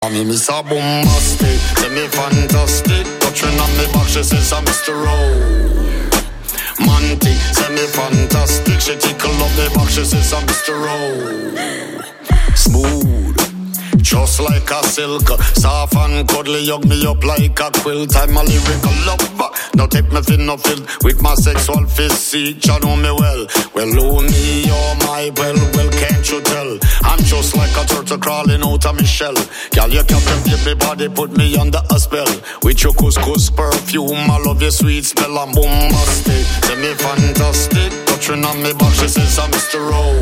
Me miss a bombastic, say me fantastic. Touching on me back, she says I'm Mr. Romantic, say me fantastic. She tickle up me back, she says I'm Mr. Smooth, just like a silk. Soft and cuddly, hug me up like a quilt. I'm a lyrical lover, now take me fin no fill with my sexual physique, you know me well. Well, oh me, oh my, well, can't you tell? I'm just like a turtle crawling out of my shell. Girl, you captivate me body, put me under a spell. With your couscous perfume, I love your sweet smell. I'm bombastic, say me fantastic. Touching on me back, she says I'm Mr.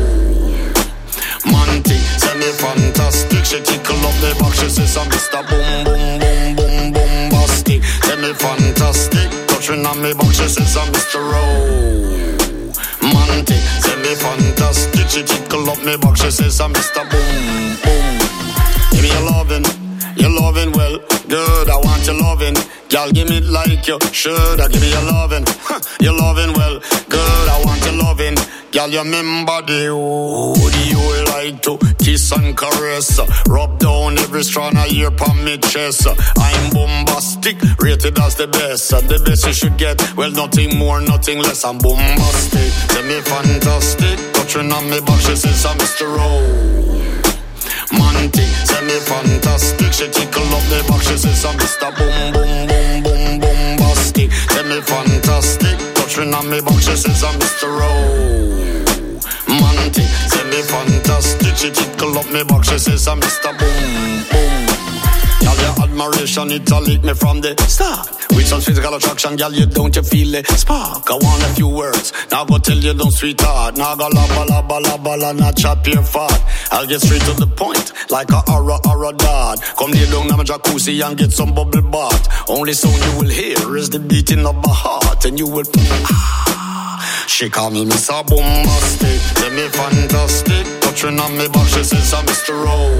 Romantic, say me fantastic. She tickle up me back, she says I'm Mr. Boom, boom, boom, boom, bombastic. Say me fantastic. Touching on me back, she says I'm Mr. Romantic, say me fantastic. She tickle up me back, she says I'm Mr. Boom, boom. Give me your loving well, good, I want your loving. Y'all give me it like you should, I give me your loving. Your loving well, good, I want your loving. Y'all you remember the you like to kiss and caress, rub down every strand of hair on me chest. I'm bombastic, rated as the best you should get, well nothing more, nothing less. I'm bombastic, say me fantastic. Touching on me back, she says I'm Mr. Romantic, say me fantastic. She tickle up the back, she says I'm Mr. Boom, boom, boom, boom, bombastic. Say me fantastic. Touching on me back, she says I'm Mr. Romantic, say me fantastic. She tickle up me back, she says I'm Mr. Boom, boom. Girl, your admiration, it all lick me from the start. With some physical attraction, girl, you don't you feel it spark? I want a few words, now go tell you don't sweetheart. Now go la not chop your fart. I'll get straight to the point, like a aura dart. Come lay down in my jacuzzi and get some bubble bath. Only sound you will hear is the beating of my heart. And you will she call me Mr. Bombastic, say me fantastic. Touching on me back, she says I'm Mr.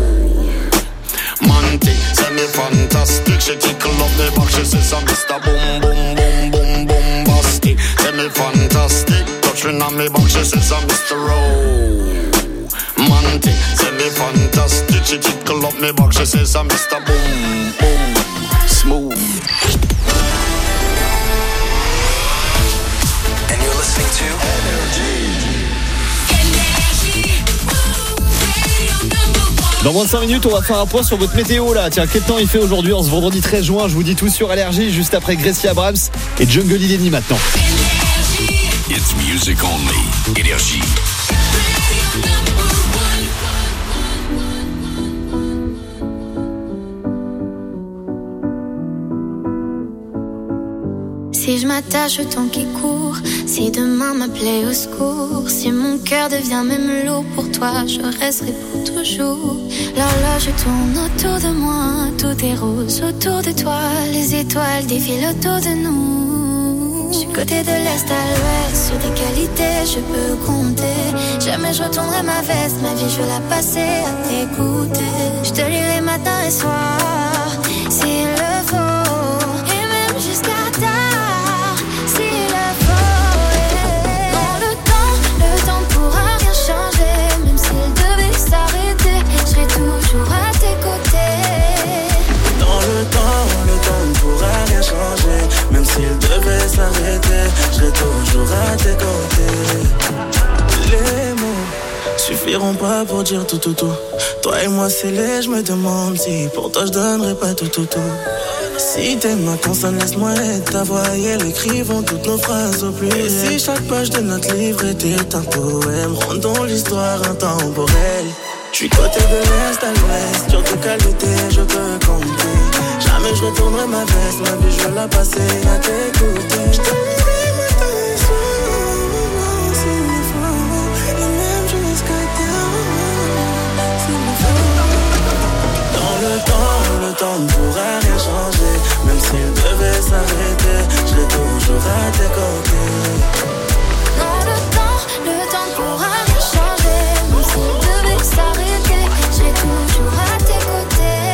Romantic, say me fantastic. She tickle up the back, she says I'm Mr. Boom, boom, boom, boom, bombastic. Say me fantastic. Touching on me back, she says I'm Mr. Romantic, say me fantastic. She tickle up me back, she says I'm Mr. Boom, boom. Smooth. And you're listening to Energy. Dans moins de 5 minutes, on va faire un point sur votre météo là. Tiens, quel temps il fait aujourd'hui en ce vendredi 13 juin? Je vous dis tout sur Allergie, juste après Gracie Abrams et Jungle Ideni maintenant. It's music only. Energy. Si je m'attache au temps qui court, si demain m'appelait au secours, si mon cœur devient même lourd pour toi, je resterai pour toujours. L'horloge tourne autour de moi, tout est rose autour de toi, les étoiles défilent autour de nous. Je suis côté de l'est à l'ouest, sur tes qualités je peux compter. Jamais je retournerai ma veste, ma vie je veux la passer à t'écouter. Je te lirai matin et soir, s'il le faut, et même jusqu'à tard. Toujours à tes côtés. Dans le temps ne pourra rien changer. Même s'il devait s'arrêter, je serai toujours à tes côtés. Les mots suffiront pas pour dire tout. Toi et moi c'est laid, je me demande si pour toi je donnerais pas tout. Si t'aimes ma consonne, laisse-moi être ta voix et elle écrivons toutes nos phrases au pluriel. Et si chaque page de notre livre était un poème, rendons l'histoire intemporelle. Je suis côté de l'est à l'ouest, sur tes qualités je peux compter. Jamais je retournerai ma veste, ma vie je veux la passer à t'écouter. Je te lirai matin et soir, s'il le faut, et même jusqu'à tard, s'il le faut. Dans le temps ne pourra rien changer. Même s'il devait s'arrêter, je serai toujours à tes côtés. Dans le temps ne pourra rien changer. Même s'il devait s'arrêter, je serai toujours à tes côtés.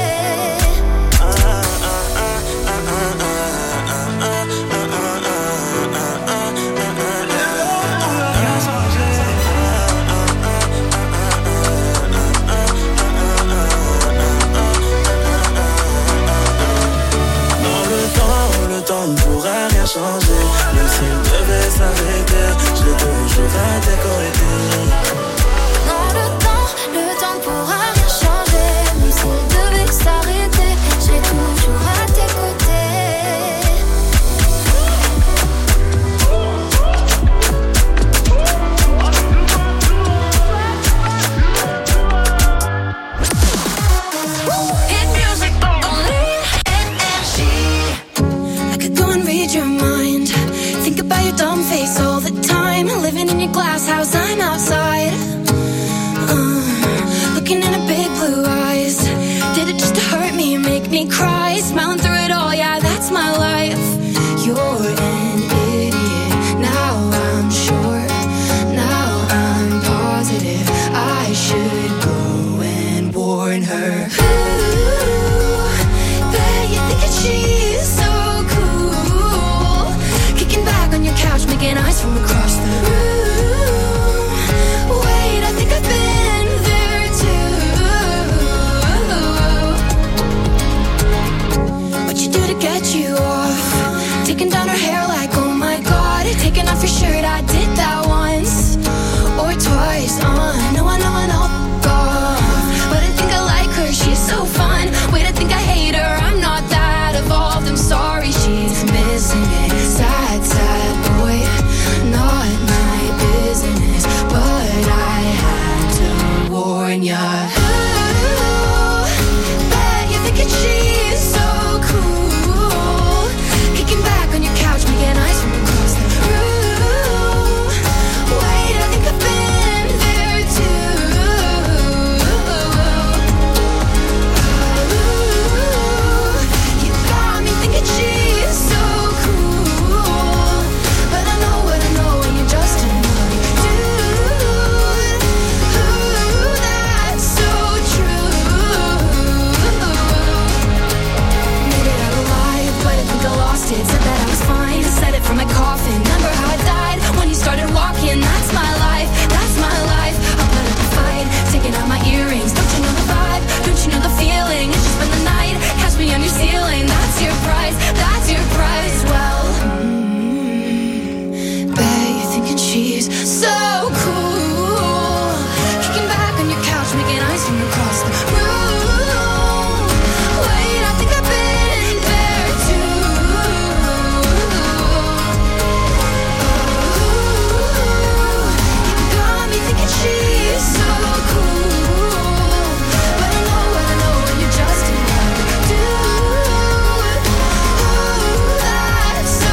rien changer. Même s'il devait s'arrêter, je serai toujours à tes côtés. Non, le temps pourra rien changer. Même s'il devait s'arrêter, je serai toujours à tes côtés. Hit music only. I could go and read your mind. Think about your dumb face all the time. Living in your glass house, I'm outside. Looking in her big blue eyes. Did it just to hurt me, make me cry? Smiling through it all, yeah, that's my life. You're an idiot. Now I'm sure. Now I'm positive. I should go and warn her. Ooh, bet you think that she's so cool. Kicking back on your couch, making eyes from across the room. Wait, I think I've been there too. What you do to get you off? Taking down her hair like, oh my god. Taking off your shirt, I did that once or twice. I know, God. But I think I like her, she's so fun. Wait, I think I hate her, I'm not that evolved. I'm sorry, she's missing it. Sad, sad boy, not my business. But I had to warn ya. Ooh, bet you think that she's so cool. Kicking back on your couch, making eyes from across the room. Wait, I think I've been there too. You got me thinking she's so cool. But I know what I know, and you're just another dude. Ooh, that's so true. Made it out alive, but I think I lost it. Said that I was fine, said it from my coffin. Remember how I died when you started walking? That's my life, that's my life. I'll put up a fight, taking out my earrings. Don't you know the vibe? Don't you know the feeling? It's just been the night, catch me on your ceiling. That's your price, that's your price. Well, bet you're thinking she's so cool. Kicking back on your couch, making eyes from across the room. Wait, I think I've been there too. You got me thinking she's so cool. But I know what I know, and you're just another dude. Ooh, that's so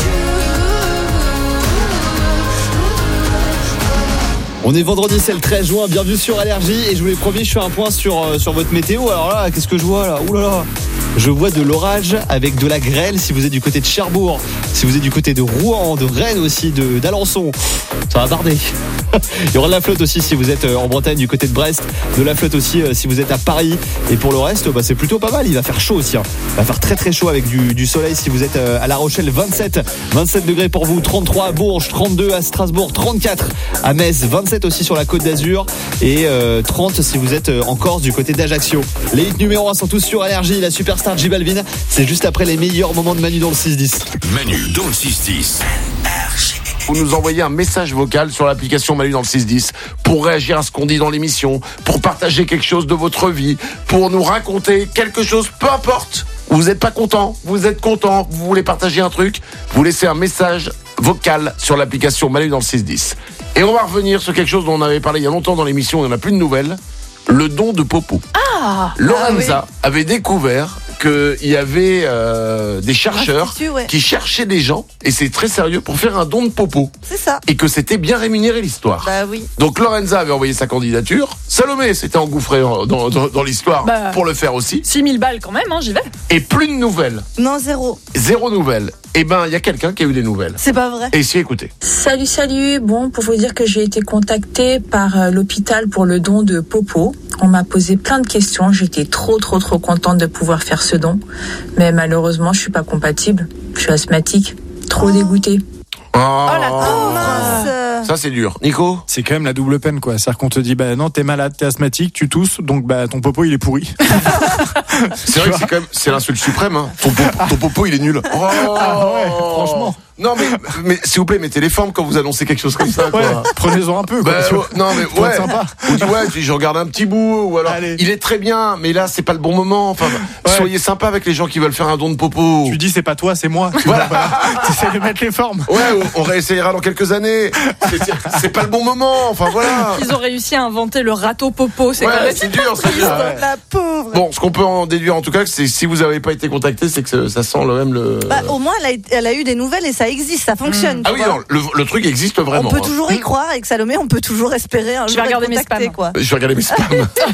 true. On est vendredi, c'est le 13 juin, bienvenue sur Allergie. Et je vous l'ai promis, je fais un point sur votre météo. Alors là, qu'est-ce que je vois là? Ouh là là, je vois de l'orage avec de la grêle si vous êtes du côté de Cherbourg, si vous êtes du côté de Rouen, de Rennes aussi, d'Alençon. Ça va barder. Il y aura de la flotte aussi si vous êtes en Bretagne du côté de Brest, de la flotte aussi si vous êtes à Paris. Et pour le reste, bah, c'est plutôt pas mal. Il va faire chaud aussi, hein. Il va faire très très chaud avec du soleil si vous êtes à La Rochelle. 27 degrés pour vous, 33 à Bourges, 32 à Strasbourg, 34 à Metz, 27 aussi sur la Côte d'Azur et 30 si vous êtes en Corse du côté d'Ajaccio. Les hits numéro 1 sont tous sur Allergie. La superstar J Balvin, c'est juste après les meilleurs moments de Manu dans le 6-10. Manu dans le 6-10. Vous nous envoyez un message vocal sur l'application Manu dans le 6-10 pour réagir à ce qu'on dit dans l'émission, pour partager quelque chose de votre vie, pour nous raconter quelque chose, peu importe. Vous n'êtes pas content, vous êtes content, vous voulez partager un truc, vous laissez un message vocal sur l'application Manu dans le 6-10. Et on va revenir sur quelque chose dont on avait parlé il y a longtemps dans l'émission, il n'y en a plus de nouvelles, le don de Popo. Lorenza avait découvert qu'il y avait des chercheurs qui cherchaient des gens, et c'est très sérieux, pour faire un don de Popo. C'est ça. Et que c'était bien rémunéré l'histoire. Bah oui. Donc Lorenza avait envoyé sa candidature. Salomé s'était engouffrée dans l'histoire pour le faire aussi. 6000 balles quand même, hein, j'y vais. Et plus de nouvelles. Non, zéro. Zéro nouvelle. Eh ben, il y a quelqu'un qui a eu des nouvelles. C'est pas vrai. Et si, écoutez. Salut. Bon, pour vous dire que j'ai été contactée par l'hôpital pour le don de Popo. On m'a posé plein de questions. J'étais trop contente de pouvoir faire ce don. Mais malheureusement, je suis pas compatible. Je suis asthmatique. Trop dégoûtée. Oh la mince. Ça, c'est dur. Nico ? C'est quand même la double peine, quoi. C'est-à-dire qu'on te dit, bah non, t'es malade, t'es asthmatique, tu tousses, donc bah ton popo il est pourri. C'est vrai que c'est quand même, c'est l'insulte suprême, hein. Ton popo il est nul. Oh, franchement. Non, mais s'il vous plaît, mettez les formes quand vous annoncez quelque chose comme ça, quoi. Ouais, prenez-en un peu, quoi. Non, mais pour être sympa. Ou dis, je regarde un petit bout, ou alors, Allez. il est très bien, mais là, c'est pas le bon moment. Enfin, soyez sympa avec les gens qui veulent faire un don de popo. Tu dis, c'est pas toi, c'est moi. Voilà. T'essayes de mettre les formes. Ouais, on réessayera dans quelques années. C'est pas le bon moment. Enfin, voilà. Ils ont réussi à inventer le râteau popo. C'est quand même c'est dur, c'est dur. La pauvre. Bon, ce qu'on peut en déduire, en tout cas, c'est que si vous avez pas été contacté, c'est que ça sent même le. Bah, au moins, elle a eu des nouvelles et ça existe, ça fonctionne. Ah oui, non, le truc existe vraiment. On peut toujours y croire, avec Salomé, on peut toujours espérer un jour. Je vais regarder mes spams. Quoi. Je vais regarder mes spams.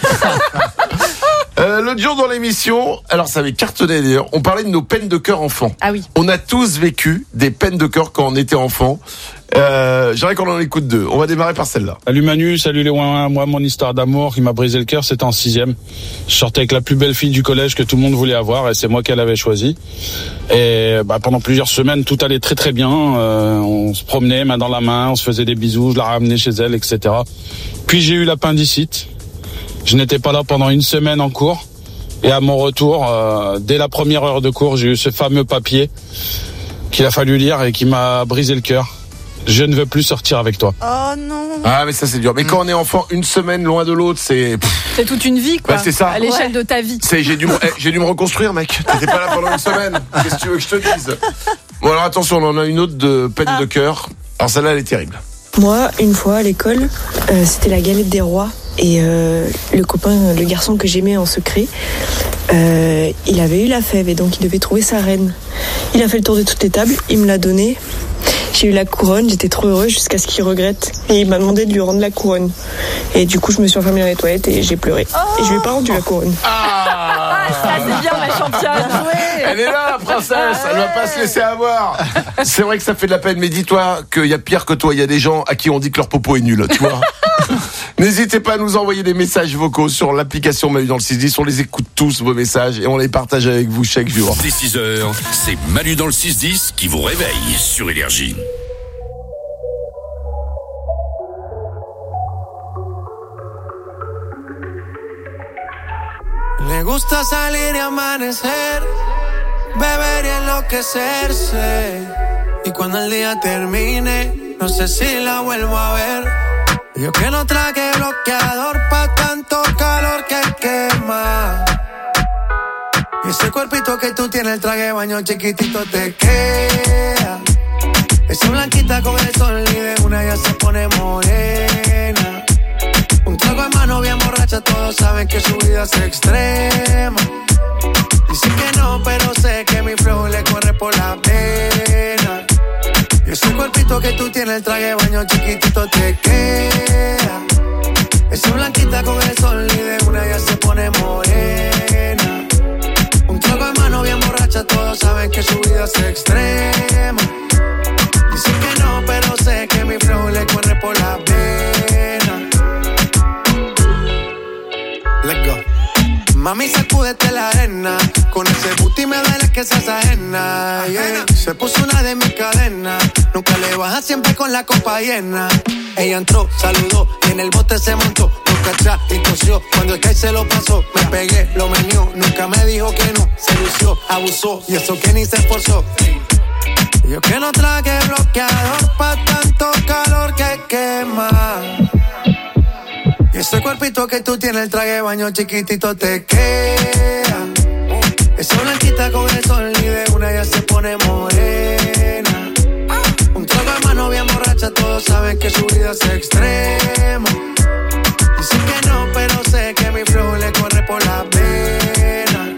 L'autre jour dans l'émission, alors ça avait cartonné d'ailleurs, on parlait de nos peines de cœur enfants. Ah oui. On a tous vécu des peines de cœur quand on était enfant. J'aimerais qu'on en écoute deux. On va démarrer par celle-là. Salut Manu, salut les ouin. Moi, mon histoire d'amour qui m'a brisé le cœur, c'était en 6e. Je sortais avec la plus belle fille du collège que tout le monde voulait avoir et c'est moi qu'elle avait choisi. Et pendant plusieurs semaines, tout allait très très bien. On se promenait main dans la main, on se faisait des bisous, je la ramenais chez elle, etc. Puis j'ai eu l'appendicite. Je n'étais pas là pendant une semaine en cours. Et à mon retour, dès la première heure de cours, j'ai eu ce fameux papier qu'il a fallu lire et qui m'a brisé le cœur. Je ne veux plus sortir avec toi. Oh non. Ah mais ça c'est dur. Mais quand on est enfant, une semaine loin de l'autre, c'est toute une vie, quoi. Bah, c'est ça. À l'échelle de ta vie. J'ai dû me reconstruire, mec. T'étais pas là pendant une semaine. Qu'est-ce que tu veux que je te dise ? Bon alors attention, on en a une autre de peine de cœur. Alors celle-là, elle est terrible. Moi, une fois à l'école, c'était la galette des rois. Et le garçon que j'aimais en secret, il avait eu la fève et donc il devait trouver sa reine. Il a fait le tour de toutes les tables, il me l'a donnée. J'ai eu la couronne, j'étais trop heureuse jusqu'à ce qu'il regrette. Et il m'a demandé de lui rendre la couronne. Et du coup, je me suis enfermée dans les toilettes et j'ai pleuré. Et je lui ai pas rendu la couronne. Ça c'est bien, ma championne. Elle est là, la princesse. Elle va pas se laisser avoir. C'est vrai que ça fait de la peine, mais dis-toi qu'il y a pire que toi. Il y a des gens à qui on dit que leur popo est nul, tu vois. N'hésitez pas à nous envoyer des messages vocaux sur l'application Manu dans le 610. On les écoute tous, vos messages, et on les partage avec vous chaque jour. Dès 6h, c'est Manu dans le 610 qui vous réveille sur Énergie. Le gusta salir y amanecer, beber y enloquecerse. Y cuando el día termine, no sé si la vuelvo a ver. Yo que no traje bloqueador pa' tanto calor que quema. Y ese cuerpito que tú tienes, el traje de baño chiquitito te queda. Esa blanquita con el sol y de una ya se pone morena. Un trago en mano bien borracha, todos saben que su vida es extrema. Dicen que no, pero sé que mi flow le corre por la pena. Y ese cuerpito que tú tienes, el traje de baño chiquitito te queda. Esa blanquita con el sol y de una ya se pone morena. Un trago en mano bien borracha, todos saben que su vida es extrema. Dicen que no, pero sé que mi flow le corre por la pena. Let's go. Mami, sacúdete la arena. Con ese booty me duele que seas ajena, yeah. Se puso una de mis cadenas. Nunca le baja, siempre con la copa llena. Ella entró, saludó y en el bote se montó. Nunca atrás y tosió. Cuando el que se lo pasó, me pegué, lo menió. Nunca me dijo que no, se lució, abusó. Y eso que ni se esforzó. Yo que no traje bloqueador pa' tanto calor que quema. Y ese cuerpito que tú tienes, el traje de baño chiquitito te queda. Esa blanquita con el sol y de una ya se pone morena. Un trago de mano bien borracha, todos saben que su vida es extrema. Dicen que no, pero sé que mi flow le corre por la pena.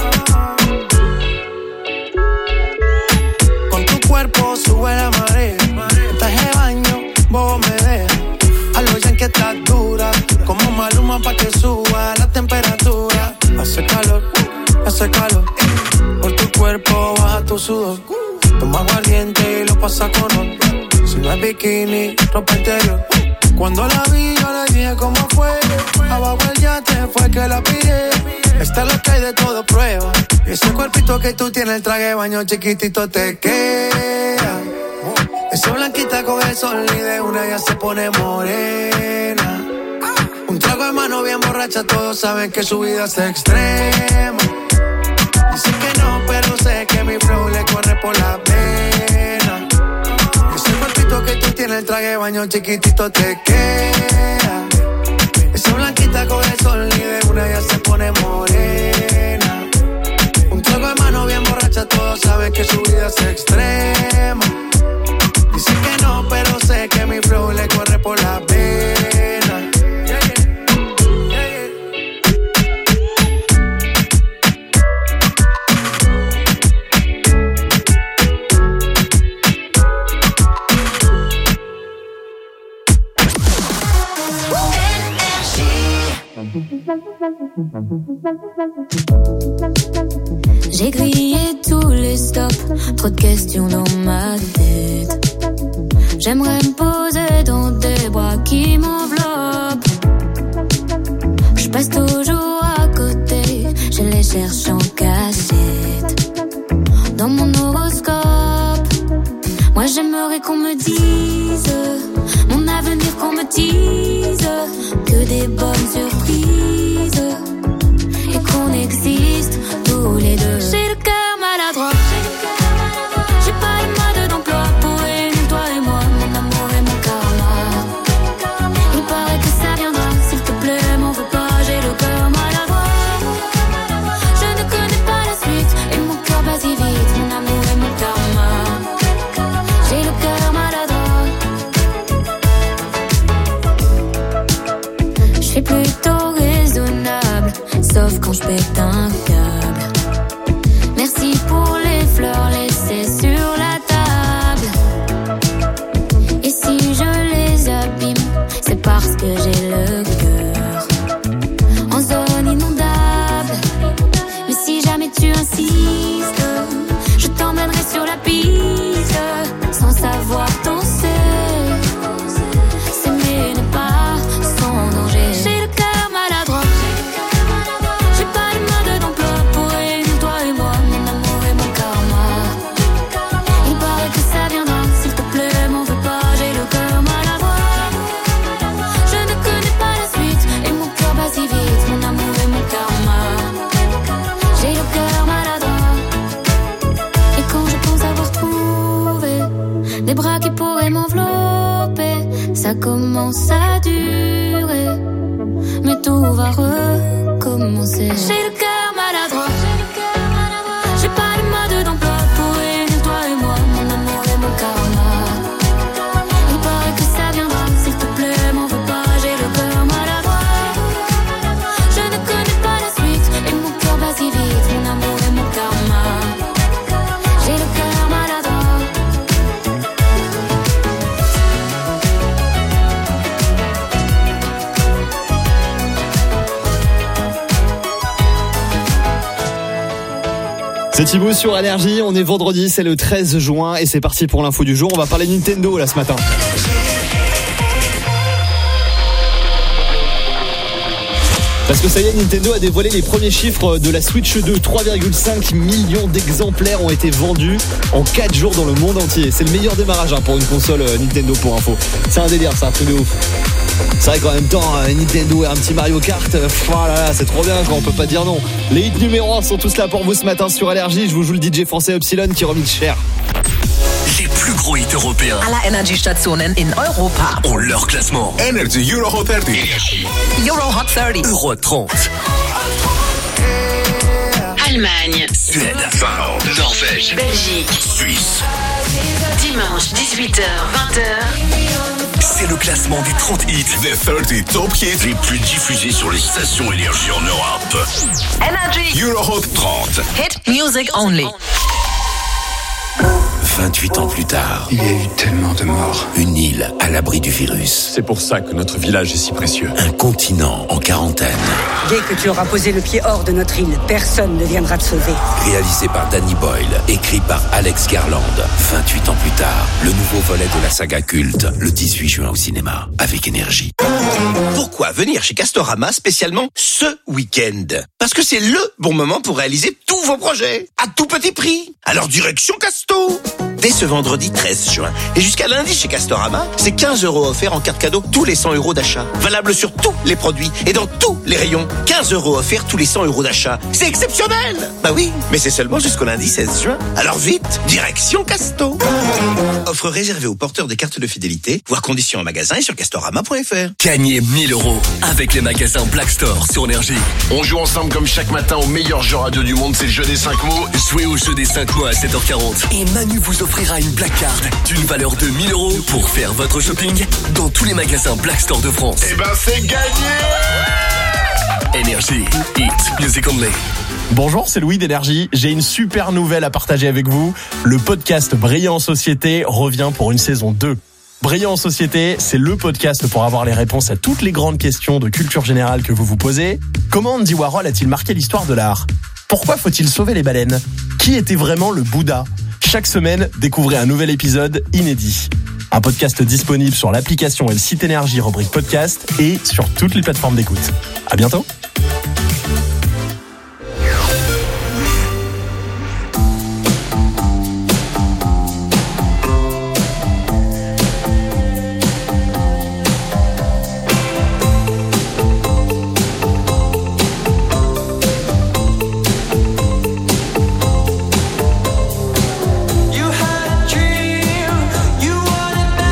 Con tu cuerpo sube la marea. En traje de baño, vos me dejas. A lo ya que estás dura, como Maluma pa' que suba la temperatura. Hace calor, por tu cuerpo baja tu sudor. Toma aguardiente y lo pasa con ron. Si no es bikini, ropa interior. Cuando la vi yo le dije cómo fue. Abajo el yate fue que la pillé. Esta es lo que hay de todo prueba. Y ese cuerpito que tú tienes, el traje de baño chiquitito te queda. Esa blanquita coge el sol y de una ya se pone morena. Un trago de mano bien borracha, todos saben que su vida es extrema. Dicen que no, pero sé que mi flow le corre por la pena. Ese cuerpito que tú tienes, el traje de baño chiquitito te queda. Esa blanquita coge el sol y de una ya se pone morena. Un trago de mano bien borracha, todos saben que su vida es extrema. Dicen que no, pero sé que mi flow le corre por la pena. J'ai grillé tous les stops, trop de questions dans ma tête. J'aimerais me poser dans des bras qui m'enveloppent. Je passe toujours à côté, je les cherche en cachette. Dans mon horoscope, moi j'aimerais qu'on me dise mon avenir, qu'on me dise que des bonnes surprises et qu'on existe tous les deux. J'ai le cœur maladroit, j'ai pas le mode d'emploi pour réunir toi et moi, mon amour et mon karma. Il paraît que ça viendra, s'il te plaît, m'en veux pas, j'ai le cœur maladroit. Je ne connais pas la suite et mon cœur bat si vite, mon amour et mon karma. J'ai le cœur maladroit. Je suis plutôt raisonnable, sauf quand je pète un câble. Merci pour les fleurs laissées sur la table. Et si je les abîme, c'est parce que j'ai le cœur en zone inondable. Mais si jamais tu insistes, je t'emmènerai sur la piste sans savoir danser. S'aimer n'est pas sans danger. J'ai le cœur maladroit, j'ai pas le mode d'emploi pour réunir toi et moi, mon amour et mon karma. Il paraît que ça viendra, s'il te plaît, m'en veux pas, j'ai le cœur maladroit. Je ne connais pas la suite et mon cœur bat si vite, mon amour et mon karma. J'ai le cœur maladroit. Et quand je pense avoir trouvé des bras qui pourraient m'envelopper, ça commence à durer, mais tout va recommencer. J'ai le cœur maladroit, j'ai pas le mode d'emploi pour réunir toi et moi, mon amour et mon karma. Il paraît que ça viendra, s'il te plaît, m'en veux pas, j'ai le cœur maladroit. Je ne connais pas la suite et mon cœur bat si vite, mon amour et mon karma. J'ai le cœur maladroit. C'est Thibaut sur Énergie, on est vendredi, c'est le 13 juin et c'est parti pour l'info du jour. On va parler Nintendo là ce matin. Parce que ça y est, Nintendo a dévoilé les premiers chiffres de la Switch 2. 3,5 millions d'exemplaires ont été vendus en 4 jours dans le monde entier. C'est le meilleur démarrage pour une console Nintendo pour info. C'est un délire, c'est un truc de ouf. C'est vrai qu'en même temps, Nintendo et un petit Mario Kart, oh là là, c'est trop bien quoi, on peut pas dire non. Les hits numéro 1 sont tous là pour vous ce matin sur Énergie. Je vous joue le DJ français Epsilon qui remix cher. Les plus gros hits européens aller Energiestationen in Europa ont leur classement. Energy Euro Hot 30. Euro Hot 30. Euro 30. Allemagne, Suède, Finlande, Norvège, Belgique, Suisse. Dimanche 18h-20h. C'est le classement des 30 hits. The 30 Top Hits les plus diffusés sur les stations Énergie en Europe. Energy Euro Hot 30. Hit music only. 28 ans plus tard, il y a eu tellement de morts. Une île à l'abri du virus. C'est pour ça que notre village est si précieux. Un continent en quarantaine. Dès que tu auras posé le pied hors de notre île, personne ne viendra te sauver. Réalisé par Danny Boyle, écrit par Alex Garland. 28 ans plus tard, le nouveau volet de la saga culte, le 18 juin au cinéma, avec Énergie. Pourquoi venir chez Castorama spécialement ce week-end? Parce que c'est le bon moment pour réaliser tous vos projets, à tout petit prix. Alors direction Casto! dès ce vendredi 13 juin. Et jusqu'à lundi chez Castorama, c'est 15 € offerts en carte cadeau tous les 100 € d'achat. Valable sur tous les produits et dans tous les rayons. 15 € offerts tous les 100 € d'achat. C'est exceptionnel! Bah oui, mais c'est seulement jusqu'au lundi 16 juin. Alors vite, direction Casto. Offre réservée aux porteurs des cartes de fidélité, voire conditions en magasin et sur castorama.fr. Gagnez 1000 € avec les magasins Black Store sur Énergie. On joue ensemble comme chaque matin au meilleur jeu radio du monde, c'est le jeu des 5 mots. Jouez au jeu des 5 mots à 7h40 et Manu vous offrira une Black Card d'une valeur de 1000 € pour faire votre shopping dans tous les magasins Black Store de France. Eh ben c'est gagné! Énergie, Hit Music Only. Bonjour, c'est Louis d'Énergie. J'ai une super nouvelle à partager avec vous. Le podcast Brillant en Société revient pour une saison 2. Brillant en Société, c'est le podcast pour avoir les réponses à toutes les grandes questions de culture générale que vous vous posez. Comment Andy Warhol a-t-il marqué l'histoire de l'art ? Pourquoi faut-il sauver les baleines ? Qui était vraiment le Bouddha ? Chaque semaine, découvrez un nouvel épisode inédit. Un podcast disponible sur l'application et le site Énergie rubrique podcast et sur toutes les plateformes d'écoute. À bientôt.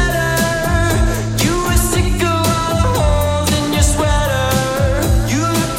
You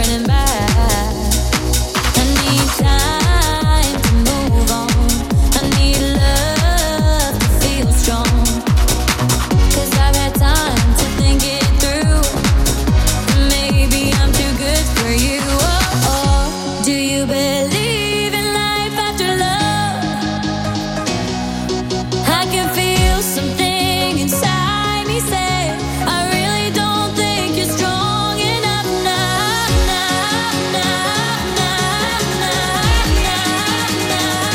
turning back. I need time to move on. I need love to feel strong. 'Cause I've had time to think it through. Maybe I'm too good for you. Oh, oh. Do you believe in life after love? I can feel something inside me say, I really don't think you're strong enough now, now, now, now, now,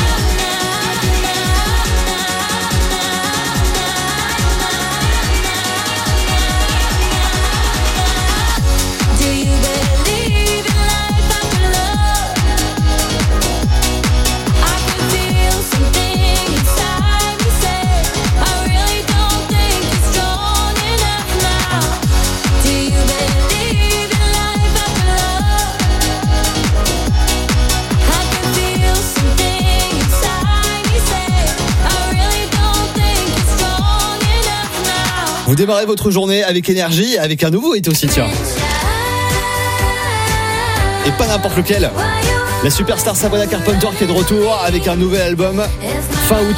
now. Do you believe in life after love? I can feel something inside me say, I really don't think you're strong enough now. Do you believe in life after love? I can feel something inside me say, I really don't think you're strong enough now. Vous démarrez votre journée avec énergie, avec un nouveau hit aussi, tiens. Et pas n'importe lequel. La superstar Sabrina Carpenter qui est de retour avec un nouvel album fin août.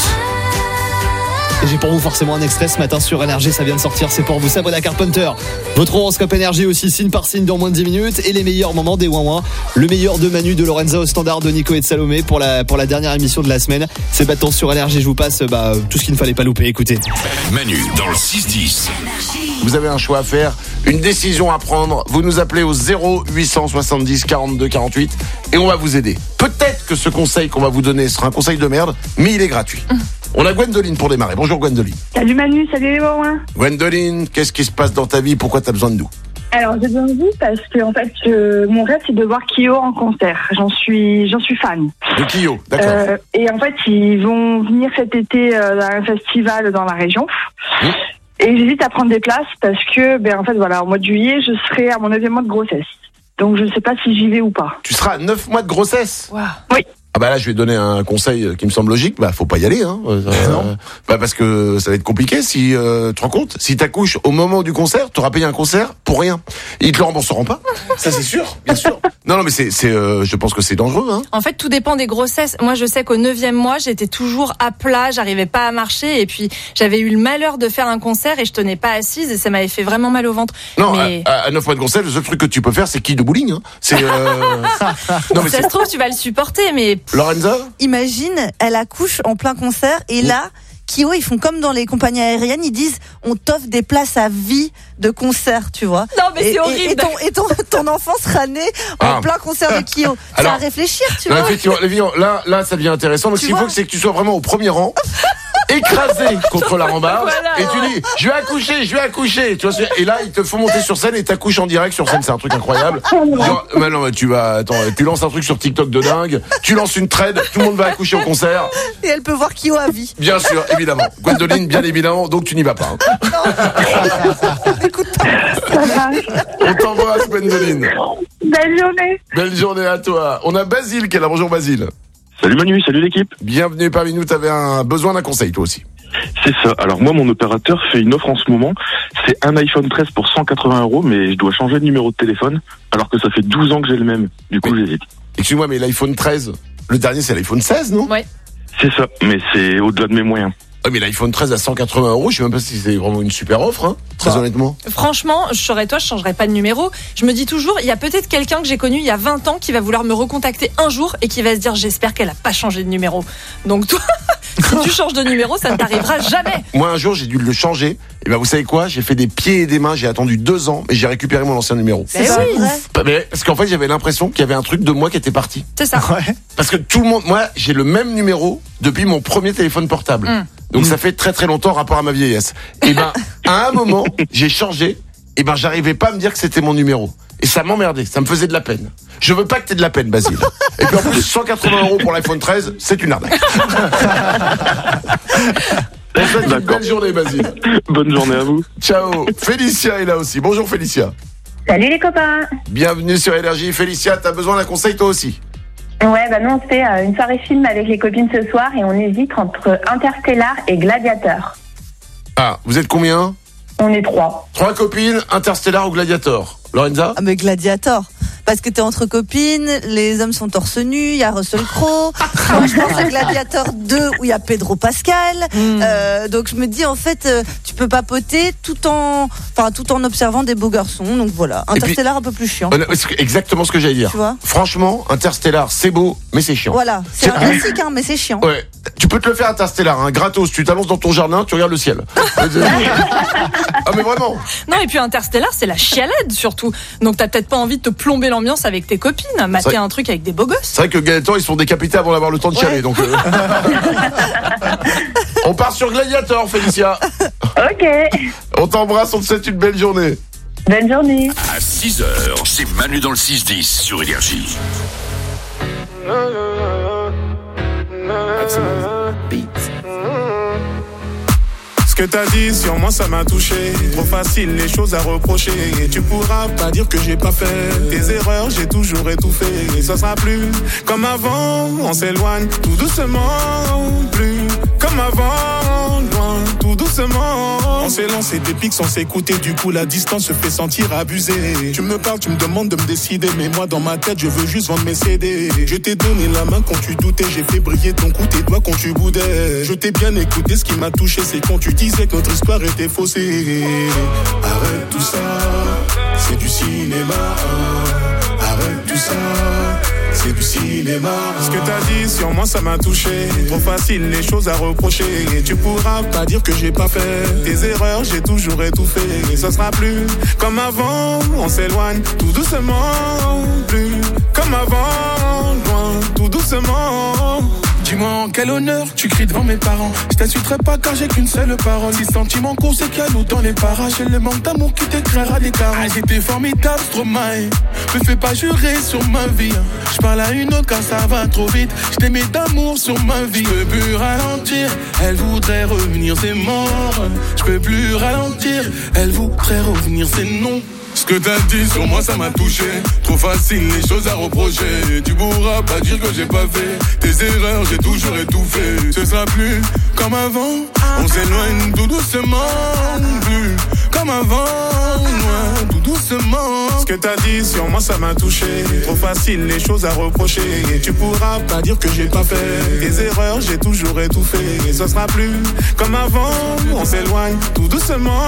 Et j'ai pour vous forcément un extrait ce matin sur Énergie, ça vient de sortir, c'est pour vous Sabrina Carpenter. Votre horoscope Énergie aussi signe par signe dans moins de 10 minutes et les meilleurs moments des ouin-ouin. Le meilleur de Manu, de Lorenza au standard, de Nico et de Salomé pour la dernière émission de la semaine. C'est maintenant sur Énergie, je vous passe tout ce qu'il ne fallait pas louper, écoutez. Manu dans le 6-10. Vous avez un choix à faire, une décision à prendre. Vous nous appelez au 0870 42 48 et on va vous aider. Peut-être que ce conseil qu'on va vous donner sera un conseil de merde, mais il est gratuit. On a Gwendoline pour démarrer. Bonjour Gwendoline. Salut Manu, salut les ouin-ouin. Gwendoline, qu'est-ce qui se passe dans ta vie? Pourquoi tu as besoin de nous? Alors j'ai besoin de vous parce que en fait mon rêve c'est de voir Kyo en concert. J'en suis fan. De Kyo, d'accord. Et en fait ils vont venir cet été dans un festival dans la région. Et j'hésite à prendre des places parce que en fait voilà, au mois de juillet je serai à mon 9e mois de grossesse. Donc je ne sais pas si j'y vais ou pas. Tu seras à 9 mois de grossesse? Wow. Oui. Ah bah là je vais donner un conseil qui me semble logique, faut pas y aller hein. Parce que ça va être compliqué si tu te rends compte, si t'accouches au moment du concert, t'auras payé un concert pour rien. Ils te le rembourseront pas. Ça c'est sûr, bien sûr. Non mais c'est je pense que c'est dangereux hein. En fait, tout dépend des grossesses. Moi, je sais qu'au 9e mois, j'étais toujours à plat, j'arrivais pas à marcher et puis j'avais eu le malheur de faire un concert et je tenais pas assise et ça m'avait fait vraiment mal au ventre. Non, mais... à 9 mois de concert, le seul truc que tu peux faire c'est quille de bowling hein. C'est non, mais ça se trouve tu vas le supporter mais Lorenza? Imagine, elle accouche en plein concert et là, Kyo, ils font comme dans les compagnies aériennes, ils disent on t'offre des places à vie de concert, tu vois. Non mais c'est horrible. Et ton enfant sera né en plein concert de Kyo. C'est à réfléchir, tu vois. Effectivement, là ça devient intéressant. Donc ce qu'il faut c'est que tu sois vraiment au premier rang. Écrasé contre la rambarde et tu dis je vais accoucher tu vois, et là ils te font monter sur scène et t'accouches en direct sur scène, c'est un truc incroyable. Genre, mais non mais tu lances un truc sur TikTok de dingue, tu lances une trade, tout le monde va accoucher au concert et elle peut voir Kyo à vie. Bien sûr, évidemment Gwendoline, bien évidemment, donc tu n'y vas pas hein. Écoute pas. On t'embrasse Gwendoline. Belle journée à toi. On a Basile qui est là. Bonjour Basile. Salut Manu, salut l'équipe. Bienvenue parmi nous, t'avais besoin d'un conseil toi aussi. C'est ça, alors moi mon opérateur fait une offre en ce moment, c'est un iPhone 13 pour 180 €, mais je dois changer de numéro de téléphone, alors que ça fait 12 ans que j'ai le même, du coup j'hésite. Excuse-moi, mais l'iPhone 13, le dernier c'est l'iPhone 16 non? Ouais. C'est ça, mais c'est au-delà de mes moyens. Ah mais l'iPhone 13 à 180 €, je sais même pas si c'est vraiment une super offre, hein, très honnêtement. Franchement, je serais toi, je changerais pas de numéro. Je me dis toujours, il y a peut-être quelqu'un que j'ai connu il y a 20 ans qui va vouloir me recontacter un jour et qui va se dire j'espère qu'elle a pas changé de numéro. Donc toi, si tu changes de numéro, ça ne t'arrivera jamais. Moi un jour j'ai dû le changer. Et vous savez quoi? J'ai fait des pieds et des mains, j'ai attendu 2 ans, mais j'ai récupéré mon ancien numéro. C'est vrai. Mais parce qu'en fait j'avais l'impression qu'il y avait un truc de moi qui était parti. C'est ça. Ouais. Parce que tout le monde, moi j'ai le même numéro depuis mon premier téléphone portable. Donc ça fait très très longtemps rapport à ma vieillesse. Et à un moment, j'ai changé, et j'arrivais pas à me dire que c'était mon numéro. Et ça m'emmerdait, ça me faisait de la peine. Je veux pas que t'aies de la peine, Basile. Et puis en plus, 180 € pour l'iPhone 13, c'est une arnaque. Belle journée, Basile. Bonne journée à vous. Ciao. Félicia est là aussi. Bonjour Félicia. Salut les copains. Bienvenue sur Énergie. Félicia, t'as besoin d'un conseil toi aussi? Ouais, nous on se fait une soirée film avec les copines ce soir et on hésite entre Interstellar et Gladiator. Ah, vous êtes combien? On est 3. 3 copines, Interstellar ou Gladiator? Lorenza? Ah mais Gladiator. parce que t'es entre copines, les hommes sont torse nu, il y a Russell Crowe. Moi, je pense à Gladiator 2 où il y a Pedro Pascal. Donc je me dis en fait, tu peux papoter tout en observant des beaux garçons. Donc voilà, Interstellar un peu plus chiant. C'est exactement ce que j'allais dire. Tu vois ? Franchement, Interstellar, c'est beau, mais c'est chiant. Voilà, c'est un classique, mais c'est chiant. Ouais. Tu peux te le faire Interstellar, gratos. Tu t'avances dans ton jardin, tu regardes le ciel. Ah mais vraiment. Non, et puis Interstellar, c'est la chialade surtout. Donc t'as peut-être pas envie de te plomber l'ambiance avec tes copines, mater un truc avec des beaux gosses. C'est vrai que Gladiator, ils se font décapiter avant d'avoir le temps de chialer. Donc on part sur Gladiator, Félicia. Ok. On t'embrasse, on te souhaite une belle journée. Bonne journée. À 6h, c'est Manu dans le 6-10 sur Énergie. Ce que t'as dit sur moi ça m'a touché. Trop facile les choses à reprocher. Et tu pourras pas dire que j'ai pas fait tes erreurs, j'ai toujours étouffé. Et ça sera plus comme avant. On s'éloigne tout doucement. Plus comme avant, loin, tout doucement. On s'est lancé des pics sans s'écouter. Du coup la distance se fait sentir abusée. Tu me parles, tu me demandes de me décider. Mais moi dans ma tête je veux juste vendre mes CD. Je t'ai donné la main quand tu doutais. J'ai fait briller ton cou, tes doigts quand tu boudais. Je t'ai bien écouté, ce qui m'a touché c'est quand tu disais que notre histoire était faussée. Arrête tout ça, c'est du cinéma. Arrête tout ça, c'est du cinéma. Ce que t'as dit sur moi ça m'a touché. Trop facile les choses à reprocher. Et tu pourras pas dire que j'ai pas fait tes erreurs, j'ai toujours étouffé. Et ça sera plus comme avant. On s'éloigne tout doucement. Plus comme avant, loin, tout doucement. Dis-moi en quel honneur tu cries devant mes parents. Je t'insulterai pas car j'ai qu'une seule parole. Si sentiment court c'est qu'il y a nous dans les parages. Et le manque d'amour qui t'éclairera des carreaux. Ah, j'étais formidable, Stromae. Me fais pas jurer sur ma vie. Je parle à une autre car ça va trop vite. Je t'aimais d'amour sur ma vie. Je peux plus ralentir, elle voudrait revenir, c'est mort. Je peux plus ralentir, elle voudrait revenir, c'est non. Ce que t'as dit sur moi ça m'a touché. Trop facile les choses à reprocher. Tu pourras pas dire que j'ai pas fait tes erreurs, j'ai toujours étouffé. Ce sera plus comme avant. On s'éloigne tout doucement. Plus comme avant, loin, tout doucement. Ce que t'as dit sur moi ça m'a touché. Trop facile les choses à reprocher. Et tu pourras pas dire que j'ai pas fait tes erreurs, j'ai toujours étouffé. Et ce sera plus comme avant. On s'éloigne tout doucement.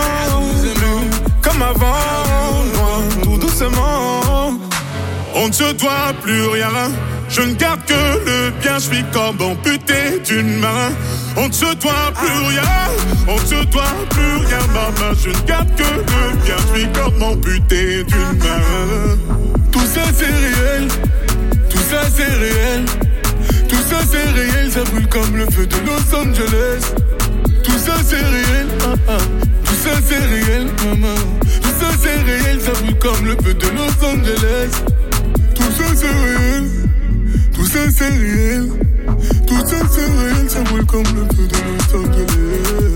Plus comme avant, loin, tout doucement. On ne se doit plus rien. Je ne garde que le bien. Je suis comme amputé d'une main. On ne se doit plus rien. On ne se doit plus rien, maman. Je ne garde que le bien. Je suis comme amputé d'une main. Tout ça c'est réel. Tout ça c'est réel. Tout ça c'est réel. Ça brûle comme le feu de Los Angeles. Tout ça c'est réel. Tout ça c'est réel, maman. Tout ça c'est réel, ça brûle comme le feu de Los Angeles. Tout ça c'est réel. Tout ça c'est réel. Tout ça c'est réel, ça brûle comme le feu de Los Angeles.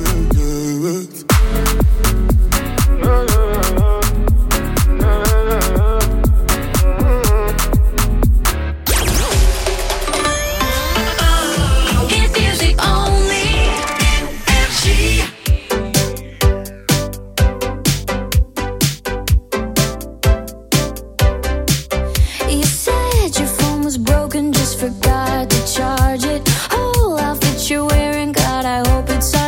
Forgot to charge it. Oh, outfit you're wearing, God, I hope it's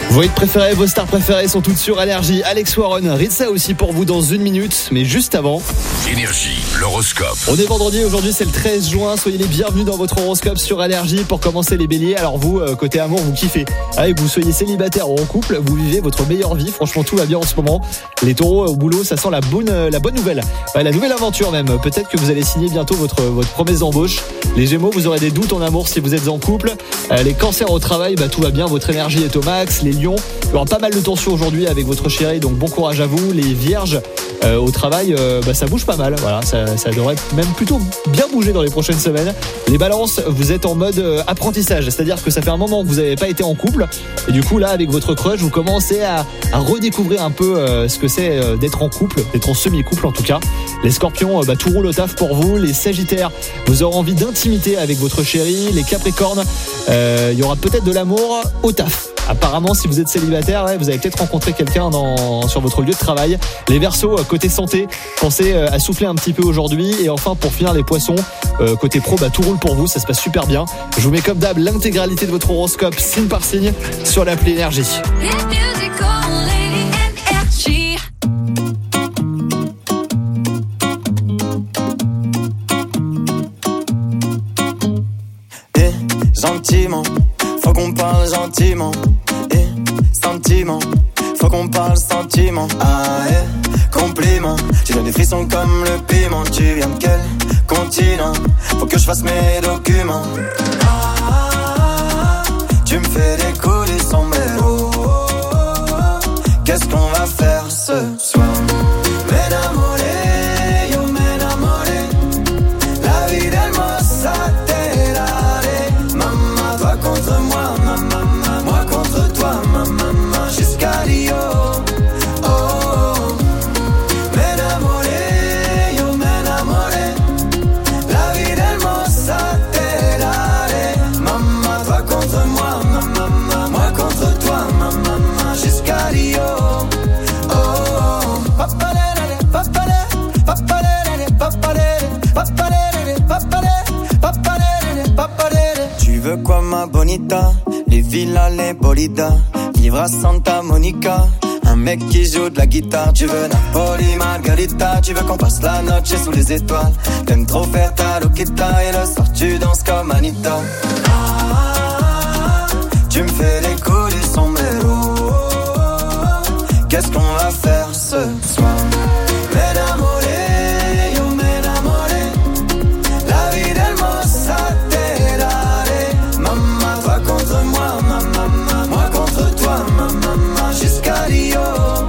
Vos hits préférés, vos stars préférées sont toutes sur Énergie. Alex Warren, Ritza aussi pour vous dans 1 minute. Mais juste avant, Énergie, l'horoscope. on est vendredi, aujourd'hui c'est le 13 juin. Soyez les bienvenus dans votre horoscope sur Énergie pour commencer les béliers. Alors vous, côté amour, vous kiffez. Que vous soyez célibataire ou en couple, vous vivez votre meilleure vie. Franchement, tout va bien en ce moment. Les taureaux, au boulot, ça sent la bonne nouvelle. La nouvelle aventure même. Peut-être que vous allez signer bientôt votre promesse d'embauche. Les gémeaux, vous aurez des doutes en amour si vous êtes en couple. Les cancers au travail, tout va bien. Votre énergie est au max. Les lions, il y aura pas mal de tensions aujourd'hui avec votre chéri, donc bon courage à vous. Les vierges, au travail, ça bouge pas mal. Voilà, ça devrait même plutôt bien bouger dans les prochaines semaines. Les balances, vous êtes en mode apprentissage, c'est-à-dire que ça fait un moment que vous n'avez pas été en couple et du coup là avec votre crush vous commencez à redécouvrir un peu ce que c'est d'être en couple, d'être en semi-couple en tout cas. Les scorpions, tout roule au taf pour vous. Les sagittaires, vous aurez envie d'intimité avec votre chéri. Les capricornes, il y aura peut-être de l'amour au taf. Apparemment, si vous êtes célibataire, vous allez peut-être rencontrer quelqu'un sur votre lieu de travail. Les Verseaux, côté santé, pensez à souffler un petit peu aujourd'hui. Et enfin, pour finir, les Poissons, côté pro, tout roule pour vous, ça se passe super bien. Je vous mets comme d'hab l'intégralité de votre horoscope, signe par signe, sur l'appli Énergie. Gentiment, faut qu'on parle gentiment. Et sentiment, faut qu'on parle sentiment. Compliment, tu donnes des frissons comme le piment. Tu viens de quel continent? Faut que je fasse mes documents. Tu me fais décoller son mélo. Qu'est-ce qu'on va faire ce soir? M'enamoré, yo m'enamoré. La vie d'Elmosa. Contre moi, moi contre toi, jusqu'à Rio. M'enamoré, yo m'enamoré. La vie d'Elmosa te maman, toi contre moi, moi contre toi, jusqu'à Rio. Papalele, papalele, papalele, papalele, papalele, papalele, papalele. Tu veux quoi ma bonita? Les villas, les bolidas. Vivre à Santa Monica. Un mec qui joue de la guitare. Tu veux Napoli, Margarita. Tu veux qu'on passe la noche sous les étoiles. T'aimes trop faire ta loquita. Et le soir tu danses comme Anita. Tu me fais décoller son mélo. Qu'est-ce qu'on va faire ce soir? M'enamoré, yo m'enamoré. La vie d'Elmosa. Moi contre toi, jusqu'à Rio.